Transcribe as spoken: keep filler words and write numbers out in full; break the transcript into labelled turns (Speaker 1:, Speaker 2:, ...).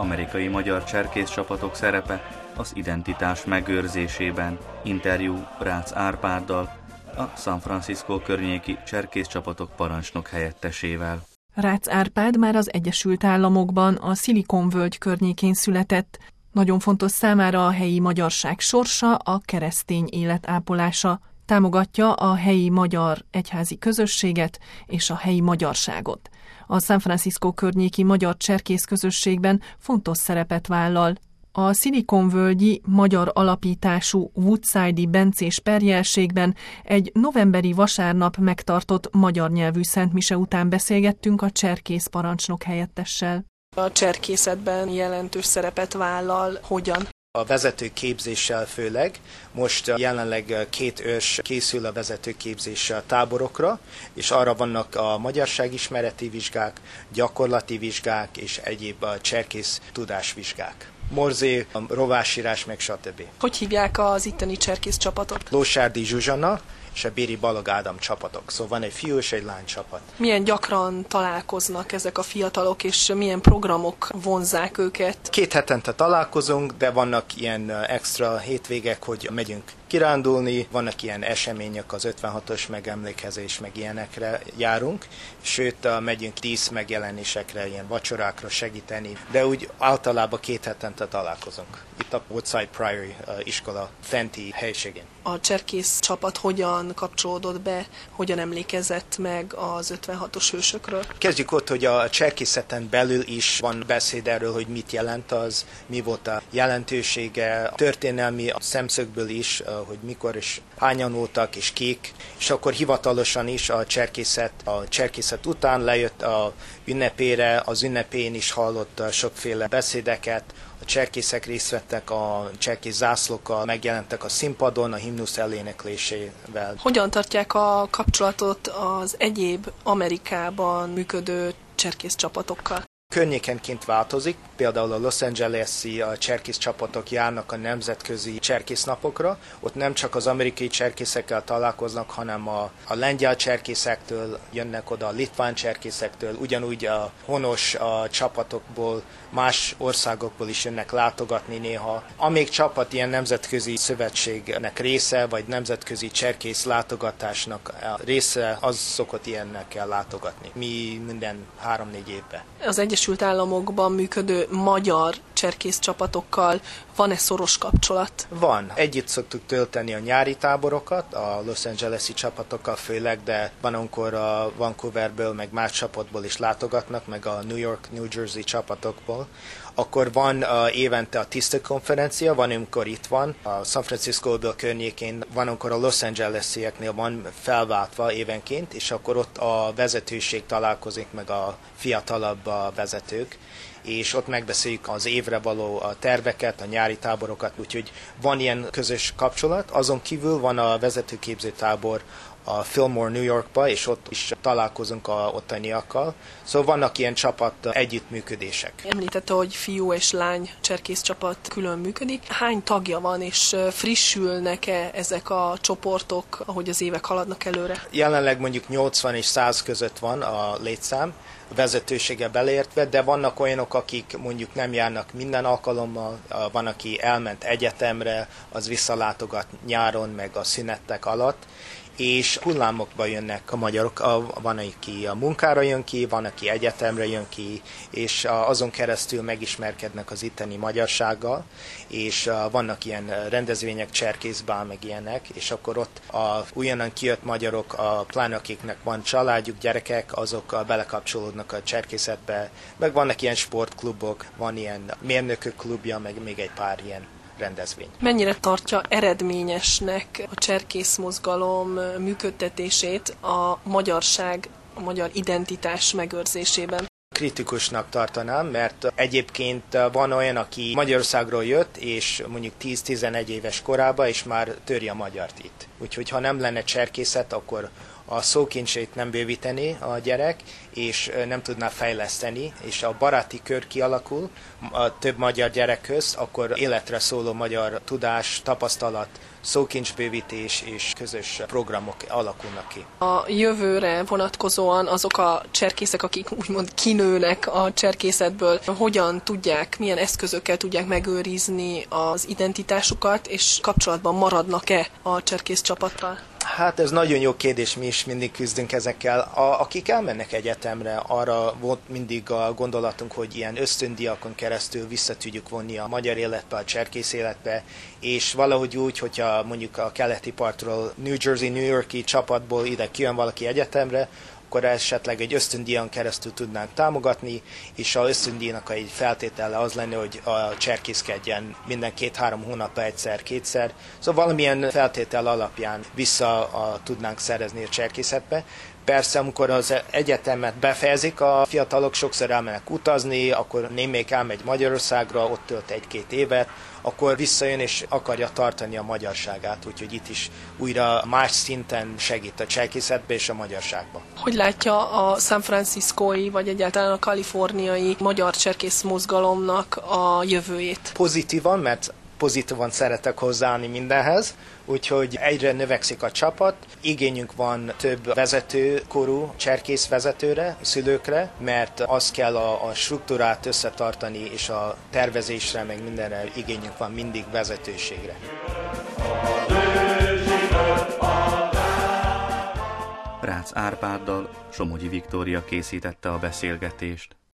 Speaker 1: amerikai magyar cserkészcsapatok szerepe az identitás megőrzésében. Interjú Rácz Árpáddal, a San Francisco környéki cserkészcsapatok parancsnok helyettesével.
Speaker 2: Rácz Árpád már az Egyesült Államokban, a Szilikonvölgy környékén született. Nagyon fontos számára a helyi magyarság sorsa, a keresztény élet ápolása. Támogatja a helyi magyar egyházi közösséget és a helyi magyarságot. A San Francisco környéki magyar cserkész közösségben fontos szerepet vállal. A szilikonvölgyi magyar alapítású Woodside-i bencés perjelségben egy novemberi vasárnap megtartott magyar nyelvű szentmise után beszélgettünk a cserkész parancsnok helyettessel.
Speaker 3: A cserkészetben jelentős szerepet vállal, hogyan?
Speaker 4: A vezetőképzéssel főleg. Most jelenleg két ős készül a vezetőképzés táborokra, és arra vannak a magyarságismereti vizsgák, gyakorlati vizsgák és egyéb cserkész tudásvizsgák. Morzé, rovásírás, meg stb.
Speaker 3: Hogy hívják az itteni cserkész csapatot?
Speaker 4: Lósárdi Zsuzsana és a Béri Balog Ádám csapatok. Szóval van egy fiú és egy lány csapat.
Speaker 3: Milyen gyakran találkoznak ezek a fiatalok, és milyen programok vonzzák őket?
Speaker 4: Két hetente találkozunk, de vannak ilyen extra hétvégek, hogy megyünk kirándulni, vannak ilyen események, az ötvenhatos megemlékezés, meg ilyenekre járunk, sőt, megyünk dísz megjelenésekre, ilyen vacsorákra segíteni, de úgy általában két hetente találkozunk. Itt a Woodside Priory iskola fenti helységén.
Speaker 3: A cserkész csapat hogyan kapcsolódott be, hogyan emlékezett meg az ötvenhatos hősökről?
Speaker 4: Kezdjük ott, hogy a cserkészeten belül is van beszéd erről, hogy mit jelent az, mi volt a jelentősége, a történelmi szemszögből is, hogy mikor és hányan voltak és kik, és akkor hivatalosan is a cserkészet, a cserkészet után lejött a ünnepére, az ünnepén is hallott sokféle beszédeket, a cserkészek részt vettek, a cserkész zászlókkal megjelentek a színpadon a himnusz eléneklésével.
Speaker 3: Hogyan tartják a kapcsolatot az egyéb Amerikában működő cserkész csapatokkal?
Speaker 4: Környékenként változik, például a Los Angeles-i cserkész csapatok járnak a nemzetközi cserkésznapokra, ott nem csak az amerikai cserkészekkel találkoznak, hanem a, a lengyel cserkészektől jönnek oda, a litván cserkészektől, ugyanúgy a honos a csapatokból, más országokból is jönnek látogatni néha. Amíg csapat ilyen nemzetközi szövetségnek része, vagy nemzetközi cserkész látogatásnak része, az szokott ilyennek kell látogatni. Mi minden három-négy évben.
Speaker 3: Az Egyesült Államokban működő magyar cserkész csapatokkal van-e szoros kapcsolat?
Speaker 4: Van. Együtt szoktuk tölteni a nyári táborokat, a Los Angeles-i csapatokkal főleg, de van, amikor a Vancouverből, meg más csapatból is látogatnak, meg a New York, New Jersey csapatokból. Akkor van uh, évente a tiszta konferencia, van, amikor itt van, a San Francisco-ból környékén, van, amikor a Los Angeles-ieknél van felváltva évenként, és akkor ott a vezetőség találkozik, meg a fiatalabb a vezetők, és ott megbeszéljük az évre való a terveket, a nyári táborokat, úgyhogy van ilyen közös kapcsolat. Azon kívül van a vezetőképző tábor a Fillmore, New Yorkba, és ott is találkozunk a ottaniakkal. Szóval vannak ilyen csapat együttműködések.
Speaker 3: Említette, hogy fiú és lány cserkész csapat külön működik. Hány tagja van, és frissülnek-e ezek a csoportok, ahogy az évek haladnak előre?
Speaker 4: Jelenleg mondjuk nyolcvan és száz között van a létszám, vezetősége beleértve, de vannak olyanok, akik mondjuk nem járnak minden alkalommal, van, aki elment egyetemre, az visszalátogat nyáron, meg a szünetek alatt, és hullámokba jönnek a magyarok, van, aki a munkára jön ki, van, aki egyetemre jön ki, és azon keresztül megismerkednek az itteni magyarsággal, és vannak ilyen rendezvények, cserkészbál, meg ilyenek, és akkor ott a újonnan kijött magyarok, a pláne akiknek van családjuk, gyerekek, azok belekapcsolódnak a cserkészetbe, meg vannak ilyen sportklubok, van ilyen mérnökök klubja, meg még egy pár ilyen rendezvény.
Speaker 3: Mennyire tartja eredményesnek a cserkész mozgalom működtetését a magyarság, a magyar identitás megőrzésében?
Speaker 4: Kritikusnak tartanám, mert egyébként van olyan, aki Magyarországról jött, és mondjuk tíz-tizenegy éves korában, és már töri a magyart itt. Úgyhogy ha nem lenne cserkészet, akkor a szókincsét nem bővíteni a gyerek, és nem tudná fejleszteni, és a baráti kör kialakul a több magyar gyerek közt, akkor életre szóló magyar tudás, tapasztalat, szókincsbővítés és közös programok alakulnak ki.
Speaker 3: A jövőre vonatkozóan azok a cserkészek, akik úgymond kinőnek a cserkészetből, hogyan tudják, milyen eszközökkel tudják megőrizni az identitásukat, és kapcsolatban maradnak-e a cserkész csapattal?
Speaker 4: Hát ez nagyon jó kérdés, mi is mindig küzdünk ezekkel. A, akik elmennek egyetemre, arra volt mindig a gondolatunk, hogy ilyen ösztöndíjakon keresztül vissza tudjuk vonni a magyar életbe, a cserkész életbe, és valahogy úgy, hogyha mondjuk a keleti partról, New Jersey, New Yorki csapatból ide kijön valaki egyetemre, akkor esetleg egy ösztöndíjon keresztül tudnánk támogatni, és az ösztöndíjnak egy feltétele az lenne, hogy a cserkészkedjen minden két-három hónapban egyszer-kétszer. Szóval valamilyen feltétel alapján vissza a, tudnánk szerezni a cserkészetbe. Persze, amikor az egyetemet befejezik, a fiatalok sokszor elmennek utazni, akkor némelyik elmegy Magyarországra, ott tölt egy-két évet, akkor visszajön és akarja tartani a magyarságát, úgyhogy itt is újra más szinten segít a cserkészetbe és a magyarságba.
Speaker 3: Hogy látja a San Franciscói, vagy egyáltalán a kaliforniai magyar cserkész mozgalomnak a jövőjét?
Speaker 4: Pozitívan, mert pozitívan szeretek hozzáállni mindenhez, úgyhogy egyre növekszik a csapat. Igényünk van több vezetőkorú cserkész vezetőre, szülőkre, mert az kell a, a struktúrát összetartani, és a tervezésre, meg mindenre igényünk van mindig vezetőségre.
Speaker 1: Rácz Árpáddal Somogyi Viktória készítette a beszélgetést.